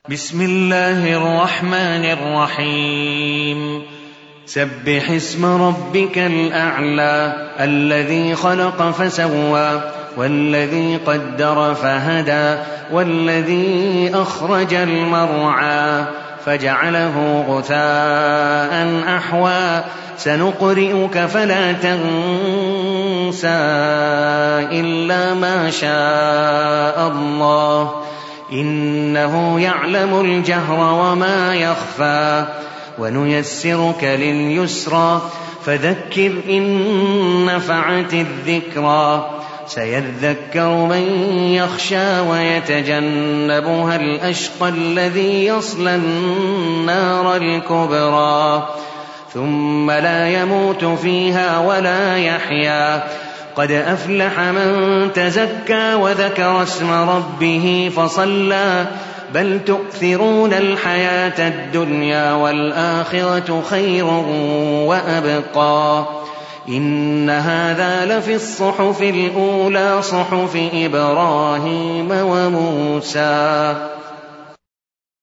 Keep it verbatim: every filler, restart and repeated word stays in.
بسم الله الرحمن الرحيم سبح اسم ربك الأعلى الذي خلق فسوى والذي قدر فهدى والذي أخرج المرعى فجعله غثاء أحوى سنقرئك فلا تنسى إلا ما شاء الله إنه يعلم الجهر وما يخفى ونيسرك لليسرى فذكر إن نفعت الذكرى سيذكر من يخشى ويتجنبها الأشقى الذي يصلى النار الكبرى ثم لا يموت فيها ولا يحيا قد أفلح من تزكى وذكر اسم ربه فصلى بل تؤثرون الحياة الدنيا والآخرة خير وأبقى إن هذا لفي الصحف الأولى صحف إبراهيم وموسى.